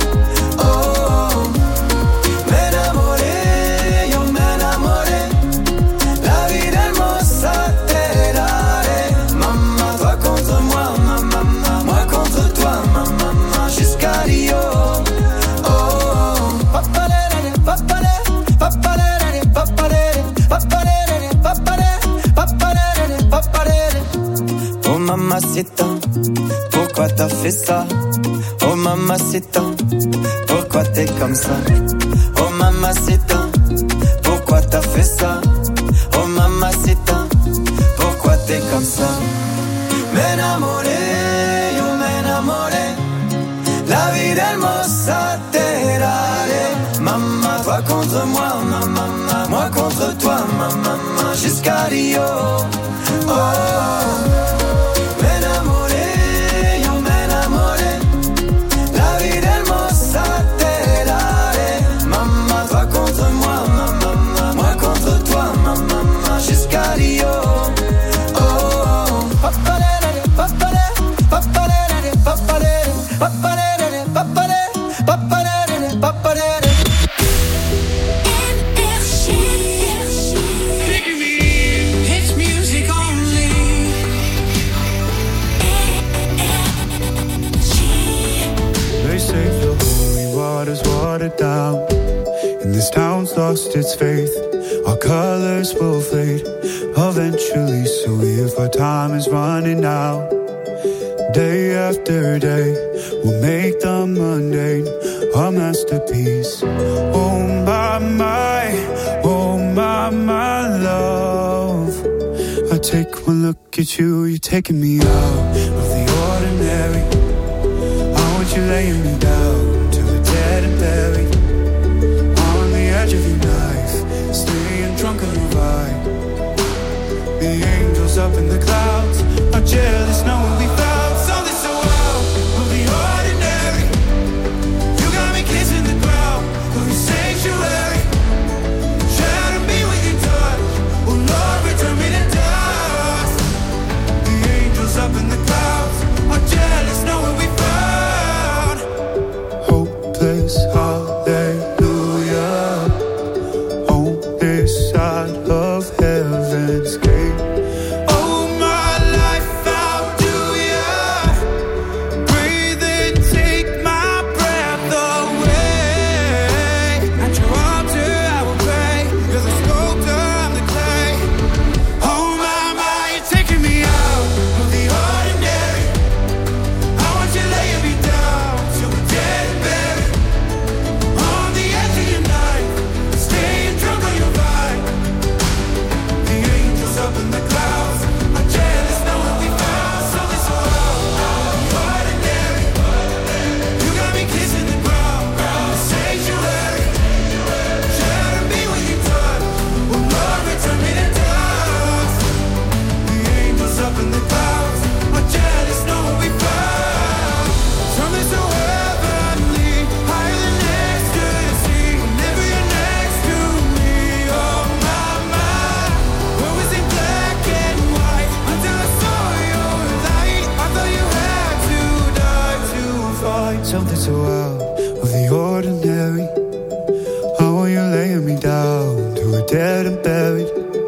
M'enamoré, yo m'enamoré. La vie d'Elmosa te daré. Maman, toi contre moi, moi contre toi, jusqu'à Rio. Papalele, papalele, papalele, papalele, papalele, papalele, papalele, papalele. Oh mamacita, pourquoi t'as fait ça? Oh mamacita, pourquoi t'es comme ça? Oh mamacita, pourquoi t'as fait ça? Oh mamacita, pourquoi t'es comme ça? M'enamoré, yo m'enamoré. La vie d'Elmosa te daré. Maman, toi contre moi, moi contre toi, jusqu'à Rio. Down. And this town's lost its faith. Our colors will fade eventually. So if our time is running out, day after day, we'll make the mundane our masterpiece. Oh my love. I take one look at you, you're taking me out of the ordinary. want you laying me down till we're dead and buried. On the edge of your knife, staying drunk on your vibe. The angels up in the clouds are jealous knowing we found something so out of the ordinary. You got me kissing the ground of your sanctuary. Shadow me with your touch. Oh Lord, return me to dust. The angels up in the clouds are jealous knowing we found hopeless hallelujah on this side of heaven's gate. Oh my life, how do ya breathe and take my breath away? At your altar I will pray. You're the sculptor, I'm the clay. Oh my, you're taking me out of the ordinary. I want you laying me down till we're dead and buried. On the edge of your knife, staying drunk on your vibe. The angels up in the clouds are jealous knowing we found something so out of the ordinary. You got me kissing the ground, the sanctuary. Shadow me when you touch. Oh Lord, return me to dust. The angels up in the clouds are jealous knowing we found something so heavenly, higher than ecstasy. Whenever you're next to me, oh my, where was it black and white until I saw your light? I thought you had to die to find something so out of the ordinary. How are you laying me down till we're dead and buried?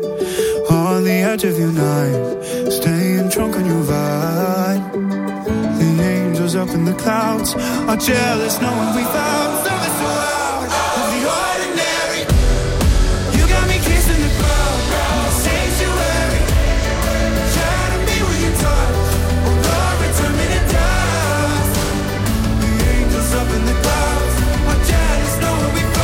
On the edge of your knife, staying drunk on your vine. The angels up in the clouds are jealous knowing we found something so out of the ordinary. You got me kissing the ground, the sanctuary. Shadow me with your touch. Oh Lord, return me to dust. The angels up in the clouds are jealous knowing we found.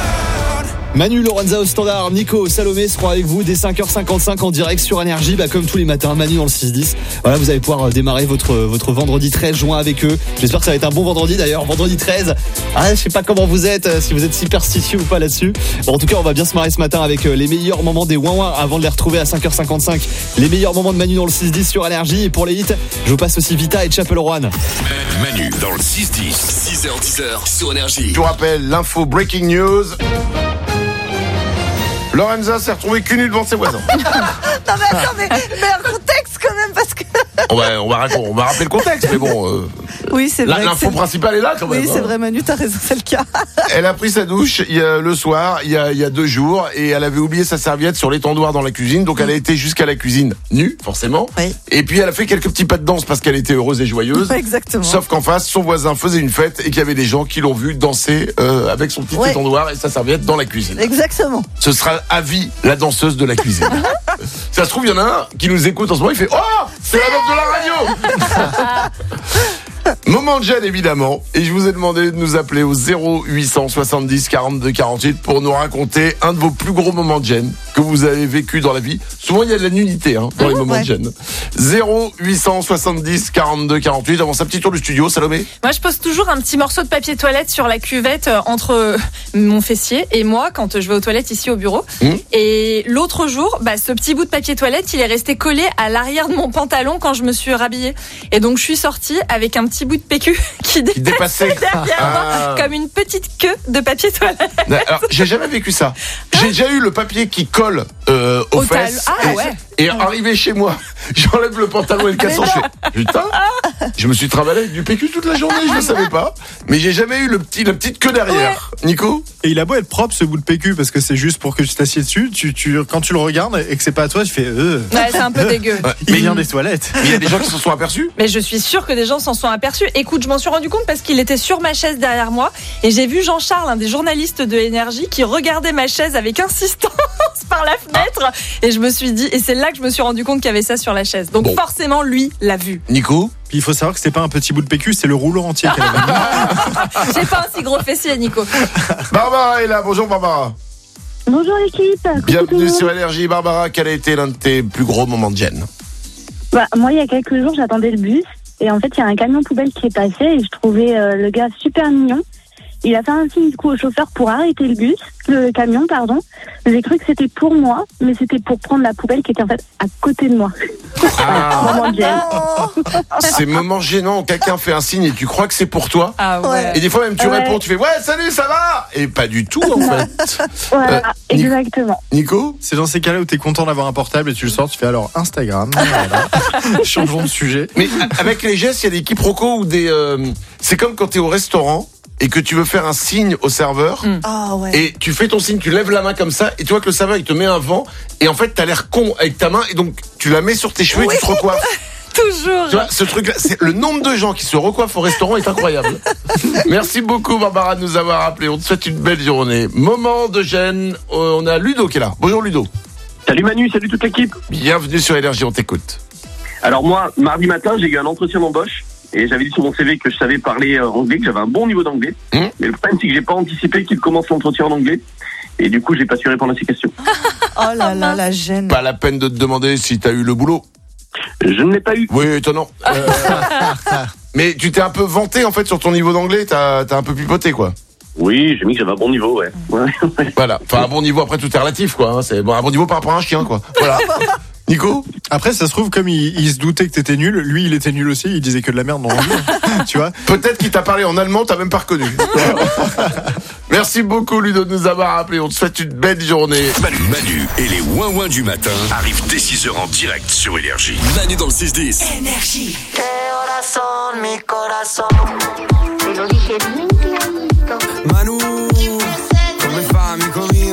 Manu, Lorenza au standard, Nico, Salomé seront avec vous dès 5h55 en direct sur Énergie, comme tous les matins. Manu dans le 6-10. Voilà, vous allez pouvoir démarrer votre vendredi 13 juin avec eux. J'espère que ça va être un bon vendredi d'ailleurs. Vendredi 13. Je sais pas comment vous êtes, si vous êtes superstitieux ou pas là-dessus. Bon, en tout cas, on va bien se marrer ce matin avec les meilleurs moments des Ouin-Ouin avant de les retrouver à 5h55. Les meilleurs moments de Manu dans le 6-10 sur Énergie. Et pour les hits, je vous passe aussi Vita et Chapel Roan. Manu dans le 6-10. 6h10 sur Énergie. Je vous rappelle l'info breaking news. Lorenza s'est retrouvée cul nu devant ses voisins. Non mais attends, mais un contexte quand même parce que... On va rappeler le contexte, mais bon... Oui, c'est vrai. L'info principale est là quand même. Oui, c'est vrai, Manu, t'as raison, c'est le cas. Elle a pris sa douche le soir, il y a 2 jours, et elle avait oublié sa serviette sur l'étendoir dans la cuisine, donc elle a été jusqu'à la cuisine nue, forcément. Oui. Et puis elle a fait quelques petits pas de danse parce qu'elle était heureuse et joyeuse. Exactement. Sauf qu'en face, son voisin faisait une fête et qu'il y avait des gens qui l'ont vu danser avec son petit étendoir et sa serviette dans la cuisine. Exactement. Ce sera à vie la danseuse de la cuisine. Ça se trouve, il y en a un qui nous écoute en ce moment, il fait « Oh, c'est la meuf de la radio !» Moment de gêne évidemment, et je vous ai demandé de nous appeler au 0800 70 42 48 pour nous raconter un de vos plus gros moments de gêne que vous avez vécu dans la vie. Souvent il y a de la nullité dans les moments de gêne. 0800 70 42 48. Avant sa petite tour du studio, Salomé. Moi je pose toujours un petit morceau de papier toilette sur la cuvette entre mon fessier et moi quand je vais aux toilettes ici au bureau. Et l'autre jour, ce petit bout de papier toilette il est resté collé à l'arrière de mon pantalon quand je me suis rhabillée. Et donc je suis sortie avec un petit bout de PQ qui dépassait derrière moi comme une petite queue de papier toilette. Alors j'ai jamais vécu ça. J'ai déjà eu le papier qui colle aux fesses. Et arrivé chez moi, j'enlève le pantalon et le caleçon. Je fais putain, je me suis travaillé avec du PQ toute la journée, je ne savais pas. Mais j'ai jamais eu la petite queue derrière. Nico ? Et il a beau être propre ce bout de PQ parce que c'est juste pour que tu t'assieds dessus. Quand tu le regardes et que c'est pas à toi, tu fais Ouais, c'est un peu dégueu. Il vient des toilettes. Mais il y a des gens qui s'en sont aperçus. Mais je suis sûre que des gens s'en sont aperçus. Écoute, je m'en suis rendu compte parce qu'il était sur ma chaise derrière moi et j'ai vu Jean-Charles, un des journalistes de Énergie, qui regardait ma chaise avec insistance par la fenêtre et je me suis dit, et c'est là que je me suis rendu compte qu'il y avait ça sur la chaise. Donc forcément, lui l'a vu. Nico ? Puis il faut savoir que c'était pas un petit bout de PQ, c'est le rouleau entier qu'elle avait. J'ai pas un si gros fessier, Nico. Barbara est là. Bonjour Barbara. Bonjour l'équipe. Bienvenue sur Énergie. Barbara, quel a été l'un de tes plus gros moments de gêne ? Moi, il y a quelques jours, j'attendais le bus Et en fait, il y a un camion poubelle qui est passé et je trouvais le gars super mignon. Il a fait un signe du coup au chauffeur pour arrêter le camion, pardon. J'ai cru que c'était pour moi, mais c'était pour prendre la poubelle qui était en fait à côté de moi. Moment de gêne. C'est moment gênant, quelqu'un fait un signe et tu crois que c'est pour toi. Ah ouais. Et des fois même tu réponds, tu fais ouais salut ça va. Et pas du tout en fait. Voilà, exactement. Nico, c'est dans ces cas-là où t'es content d'avoir un portable et tu le sors, tu fais alors Instagram. Voilà. Changeons de sujet. Mais avec les gestes, il y a des quiproquos ou des. C'est comme quand t'es au restaurant et que tu veux faire un signe au serveur. Et tu fais ton signe, tu lèves la main comme ça et tu vois que le serveur il te met un vent et en fait t'as l'air con avec ta main et donc tu la mets sur tes cheveux et tu te recoiffes. Toujours. Tu vois, ce truc-là, c'est le nombre de gens qui se recoiffent au restaurant est incroyable. Merci beaucoup Barbara de nous avoir appelé. On te souhaite une belle journée. Moment de gêne. On a Ludo qui est là. Bonjour Ludo. Salut Manu, salut toute l'équipe. Bienvenue sur Énergie, on t'écoute. Alors moi, mardi matin, j'ai eu un entretien d'embauche et j'avais dit sur mon CV que je savais parler anglais, que j'avais un bon niveau d'anglais. Mais le problème, c'est que j'ai pas anticipé qu'il commence l'entretien en anglais. Et du coup, j'ai pas su répondre à ces questions. Oh là là, la gêne. Pas la peine de te demander si t'as eu le boulot. Je ne l'ai pas eu. Oui, étonnant. Mais tu t'es un peu vanté en fait sur ton niveau d'anglais, t'as un peu pipoté quoi. Oui, j'ai mis que j'avais un bon niveau, ouais. Voilà, enfin un bon niveau, après tout est relatif quoi, hein. C'est bon, un bon niveau par rapport à un chien quoi. Voilà. Nico ? Après, ça se trouve, comme il se doutait que t'étais nul, lui, il était nul aussi, il disait que de la merde dans l'anglais. Tu vois ? Peut-être qu'il t'a parlé en allemand, t'as même pas reconnu. Merci beaucoup, Ludo, de nous avoir appelé. On te souhaite une belle journée. Manu et les ouin-ouin du matin arrivent dès 6h en direct sur Énergie. Manu dans le 6-10. Énergie. Corazón, mi corazón. Te lo dije bien clarito. Manu, come fa, amico mio?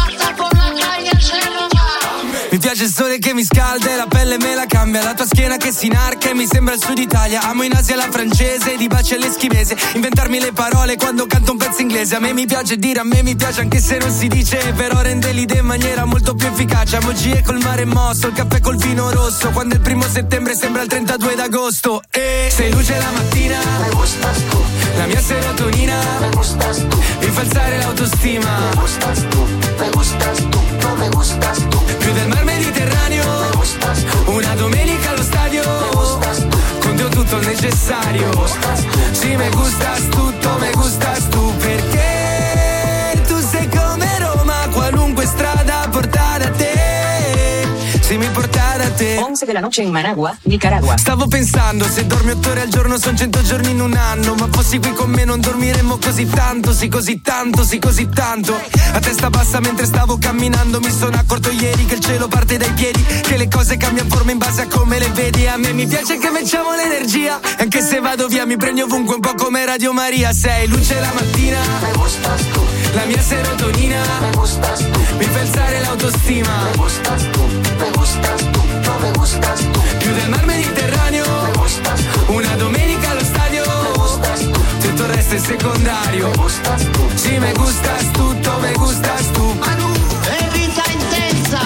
Mi piace il sole che mi scalda e la pelle me la cambia. La tua schiena che si inarca e mi sembra il sud Italia. Amo in Asia la francese, di baci all'eschimese. Inventarmi le parole quando canto un pezzo inglese. A me mi piace dire, a me mi piace anche se non si dice. Però rende l'idea in maniera molto più efficace. Emoji col mare mosso, il caffè col vino rosso. Quando il 1 settembre sembra il 32 d'agosto. E sei luce la mattina, me gustas tú. la mia serotonina, me gustas tú. mi fa alzare l'autostima. Me gustas tú, me gustas tú, no me gustas tú. Più del mar Mediterraneo, me gustas tú. una domenica allo stadio, me gustas tú. con te ho tutto il necessario. Me gustas tú. Sì, me gustas tutto, me gustas tu. Perché tu sei come Roma, qualunque strada porta da te. Se mi porta da te. 11 de la noche in Managua, Nicaragua. Stavo pensando, se dormi 8 ore al giorno son 100 giorni in un anno. Ma fossi qui con me non dormiremmo così tanto, sì così tanto, sì così tanto. A testa bassa mentre stavo camminando mi sono accorto ieri che il cielo parte dai piedi, che le cose cambiano forma in base a come le vedi. A me mi piace che facciamo l'energia, anche se vado via mi prendi ovunque un po' come Radio Maria. Sei luce la mattina, me gustas tú. la mia serotonina, me gustas tú. mi fa alzare l'autostima. Me gustas tú, me gustas tú, no me gustas tú. Più del mar Mediterraneo, me gustas tú. una domenica allo stadio, me gustas tú. tutto il resto è secondario. Me gustas tú. Sì, me gustas tutto, me gustas tu. È vita intensa.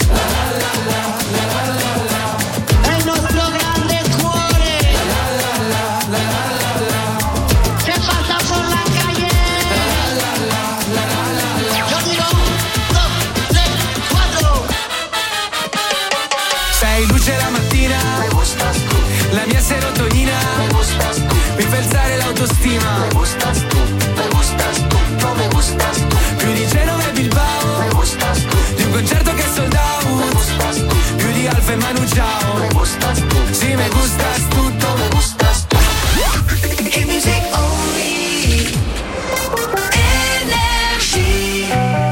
È il nostro grande cuore. Che passa por la calle. Yo digo 1, 2, 3, 4. Sei luce la mattina, Me gustas tú. la mia serotonina, Me gustas tú. mi fa alzare l'autostima. Me gustas tú. Me gustas tú. No me gustas tú. Più di Genova e Bilbao, Me gustas tú. di un concerto che è sold Me out, gustas tú. più di Alfa e Manu Ciao. Me gustas tú. Sì, me gustas tutto, Me gustas tú. e music only. Energy.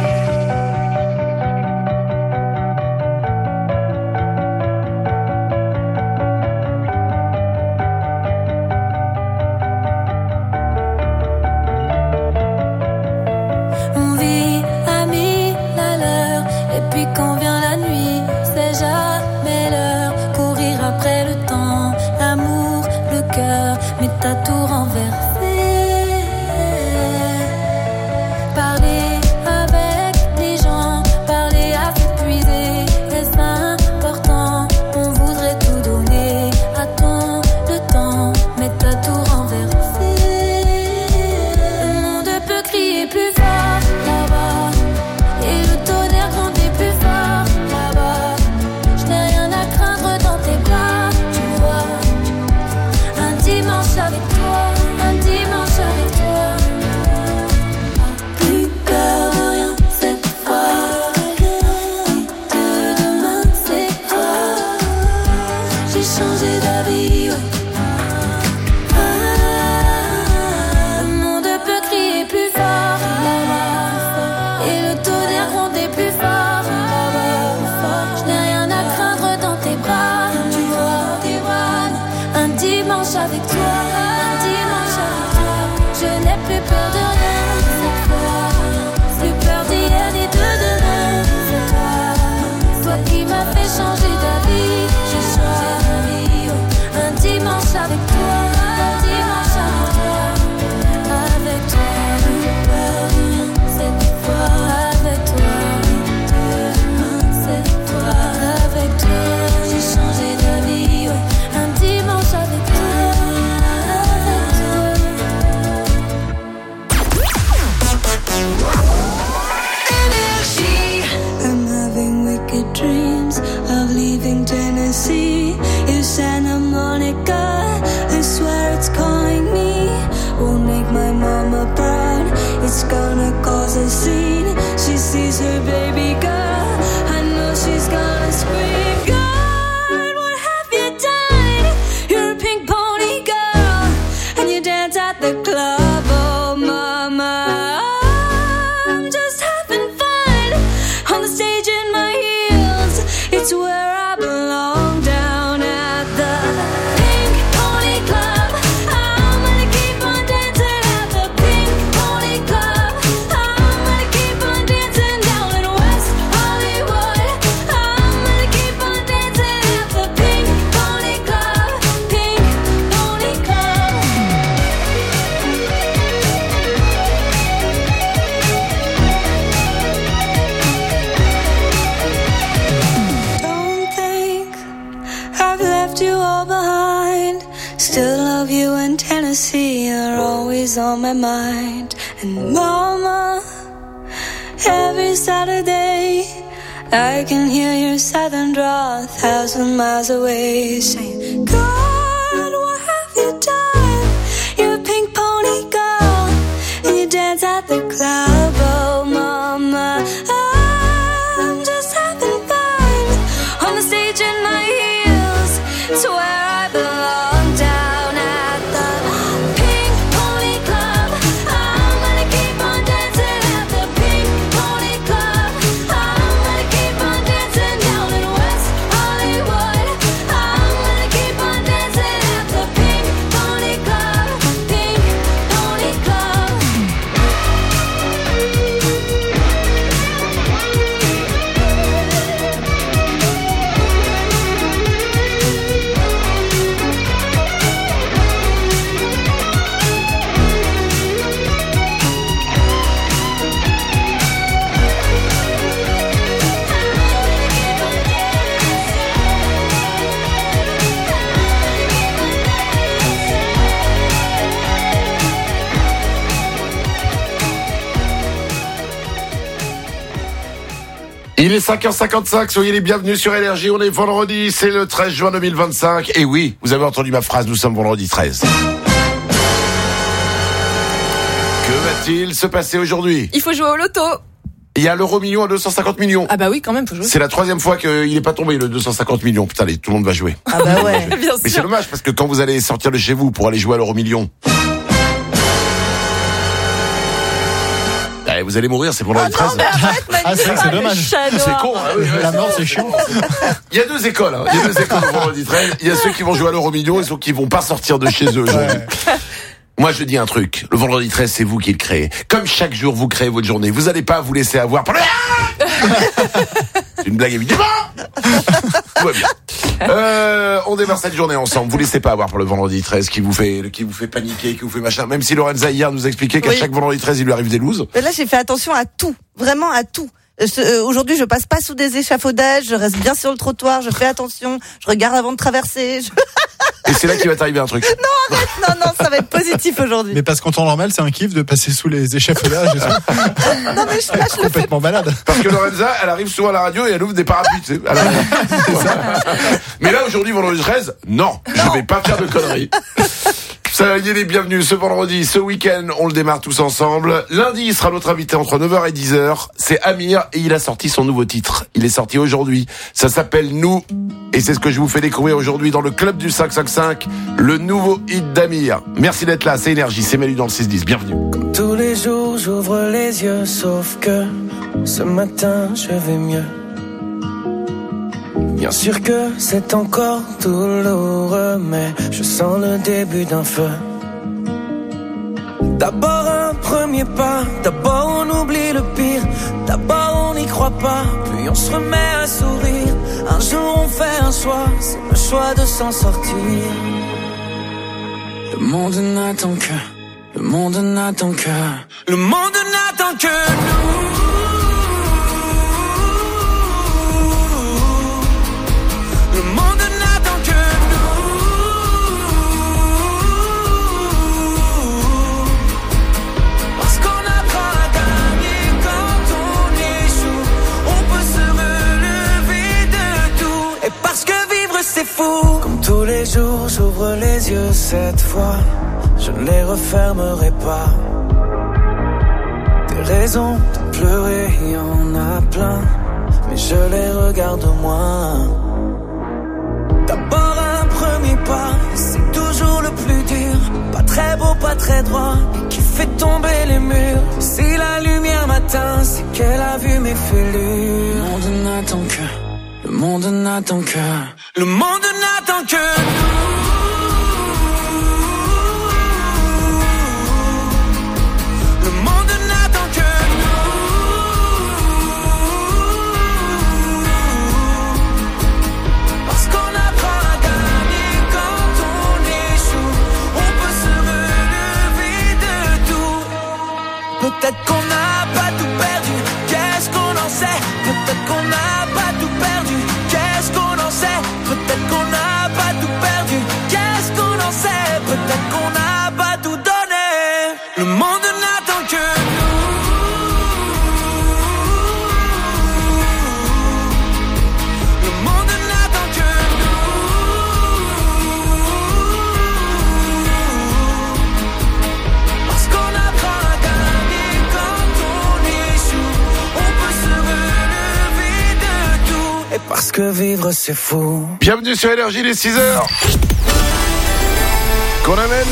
On vit à 1000 à l'heure, et puis quand vient la nuit, c'est jamais l'heure. Courir après le temps, l'amour, le cœur, mais t'as tout renversé. Parler avec les gens, parler à s'épuiser, est-ce important? On voudrait tout donner à ton le temps, mais t'as tout renversé. Le monde peut crier plus fort là-bas, et le tonnerre grandit plus fort là-bas. Je n'ai rien à craindre dans tes bras, tu vois. avec toi, un dimanche avec toi. Plus peur de rien cette fois. De demain c'est toi. J'ai changé d'avis, ouais. Le monde peut crier plus fort là-bas, et le tonnerre gronder plus fort là-bas. Je n'ai rien à craindre dans tes bras, tu vois, un dimanche avec toi, un dimanche avec toi. Je n'ai plus peur de rien cette fois, plus peur d'hier ni de demain. C'est toi, toi qui m'as fait changer d'avis. J'ai changé d'avis, ouais. Un dimanche avec toi, un dimanche avec toi. Avec toi, plus peur de rien cette fois. Avec toi, cette fois. Avec toi, j'ai changé d'avis, ouais. Un dimanche avec toi, Énergie. I'm having wicked dreams of leaving Tennessee. You Santa Monica, I swear it's calling me. Won't make my mama proud, it's gonna cause a scene. She sees her baby girl, I know she's gonna scream. God, what have you done? You're a pink pony girl, and you dance at the club, oh mama. I'm just having fun on the stage in my heels. It's where I belong, down at the Pink Pony Club. I'm gonna keep on dancing at the Pink Pony Club. I'm gonna keep on dancing down in West Hollywood. I'm gonna keep on dancing at the Pink Pony Club. Pink Pony Club. Don't think I've left you all behind. Still love you in Tennessee, you're always on my mind. And mama, every Saturday I can hear your southern drawl 1,000 miles away, saying, God, what have you done? You're a pink pony girl, and you dance at the club, oh mama. I'm just having fun on the stage in my heels. It's where I belong, down at the Pink Pony Club. I'm gonna keep on dancing at the Pink Pony Club. I'm gonna keep on dancing down in West Hollywood. I'm gonna keep on dancing at the Pink Pony Club. Pink Pony Club. Il est 5h55, soyez les bienvenus sur Énergie, on est vendredi, c'est le 13 juin 2025. Et oui, vous avez entendu ma phrase, nous sommes vendredi 13. Que va-t-il se passer aujourd'hui? Il faut jouer au loto. Il y a l'euro million à 250 millions. Ah bah oui, quand même, faut jouer. C'est la troisième fois qu'il n'est pas tombé, le 250 millions. Putain, allez, tout le monde va jouer. Ah bah ouais. Bien Mais sûr. c'est dommage, parce que quand vous allez sortir de chez vous pour aller jouer à l'euro million, vous allez mourir, c'est pour le 13. Ah, c'est vrai que c'est dommage. C'est con, hein, oui, La mort, c'est chiant. Il y a deux écoles, hein. Il y a deux écoles au vendredi 13. Il y a ceux qui vont jouer à l'euro million et ceux qui vont pas sortir de chez eux aujourd'hui. Moi, je dis un truc. Le vendredi 13, c'est vous qui le créez. Comme chaque jour, vous créez votre journée. Vous allez pas vous laisser avoir par le... C'est une blague, évidemment. Tout va bien. On démarre cette journée ensemble. Vous laissez pas avoir pour le vendredi 13 qui vous fait paniquer, qui vous fait machin. Même si Lorenza hier nous expliquait qu'à chaque vendredi 13 il lui arrive des looses. Mais là j'ai fait attention à tout, vraiment à tout. Aujourd'hui je passe pas sous des échafaudages, je reste bien sur le trottoir, je fais attention, je regarde avant de traverser. Et c'est là qu'il va t'arriver un truc. Non, arrête, non, ça va être positif aujourd'hui. Mais parce qu'en temps normal, c'est un kiff de passer sous les échafaudages. Non, mais je suis complètement malade. Parce que Lorenza, elle arrive souvent à la radio et elle ouvre des parapluies. Tu sais, mais là, aujourd'hui, vendredi 13, non, je vais pas faire de conneries. Soyez les bienvenus ce vendredi, ce week-end, on le démarre tous ensemble. Lundi, il sera notre invité entre 9h et 10h. C'est Amir et il a sorti son nouveau titre. Il est sorti aujourd'hui. Ça s'appelle Nous. Et c'est ce que je vous fais découvrir aujourd'hui dans le club du 555, le nouveau hit d'Amir. Merci d'être là, c'est Énergie, c'est Manu dans le 6-10. Bienvenue. Comme tous les jours, j'ouvre les yeux, sauf que ce matin, je vais mieux. Bien sûr que c'est encore douloureux, mais je sens le début d'un feu. D'abord un premier pas, d'abord on oublie le pire, d'abord on n'y croit pas, puis on se remet à sourire. Un jour on fait un choix, c'est le choix de s'en sortir. Le monde n'attend que, le monde n'attend que, le monde n'attend que nous. C'est fou. Comme tous les jours, j'ouvre les yeux cette fois. Je ne les refermerai pas. Des raisons de pleurer, il y en a plein, mais je les regarde moins. D'abord un premier pas, c'est toujours le plus dur. Pas très beau, pas très droit, et qui fait tomber les murs. Si la lumière m'atteint, c'est qu'elle a vu mes fêlures. Le monde n'attend que, le monde n'attend que, le monde n'attend que nous. Le monde n'attend que nous. Parce qu'on apprend à gagner quand on échoue. On peut se relever de tout. Peut-être qu'on n'a pas tout perdu, qu'est-ce qu'on en sait? Peut-être qu'on n'a pas tout perdu, qu'est-ce qu'on en sait? Peut-être qu'on n'a pas tout perdu, qu'est-ce qu'on en sait? Peut-être qu'on n'a pas tout donné. Le monde n'attend que nous. Le monde n'attend que nous. Parce qu'on apprend à gagner quand on échoue. On peut se relever de tout. Et parce que vivre c'est fou. Bienvenue sur Énergie, les 6h. Qu'on amène